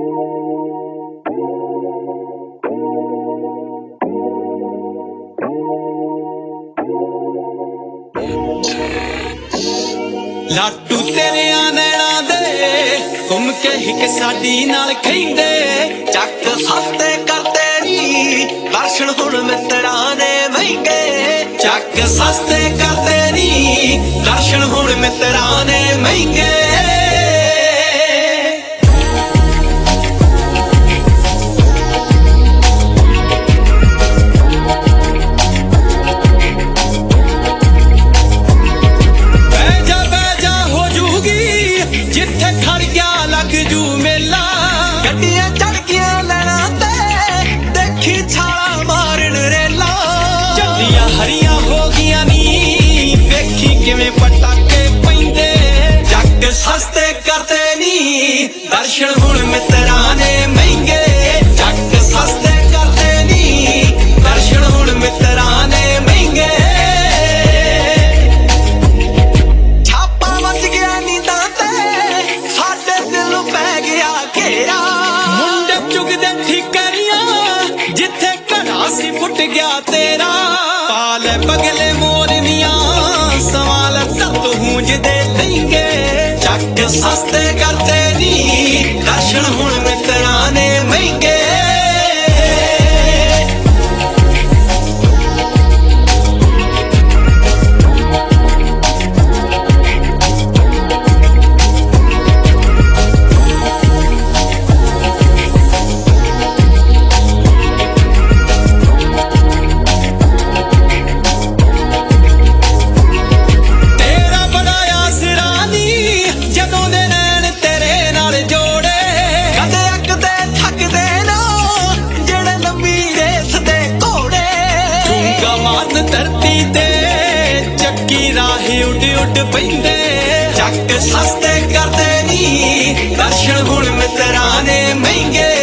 लाटू तेरिया नैना दे घूम के हिक साडी नाल खैंदे चक सस्ते कर तेरी दर्शन हुण मित्रा ने महंगे चक सस्ते कर तेरी दर्शन हुण मित्रा ने महंगे हरियां हो गया नी देखी किवें पटाके पैंदे जग सस्ते करते नी दर्शन हुण मित्रा ने महंगे जग सस्ते करते नी दर्शन हुण मित्रा ने महंगे छापा मच गया नी दाते साडे दिल पै गया घेरा मुंडे चुगदे ठीकरियां जिथे घड़ा सी फुट गया तेरा पाले पगले मोरनिया सवाल तब हूंजदे लेंगे चक सस्ते करते नी दर्शन हुण मित्रा ने महंगे धरती ते चक्की राही उड उड पैंदे जग सस्ते करते नी दर्शन हुण मित्रा ने महंगे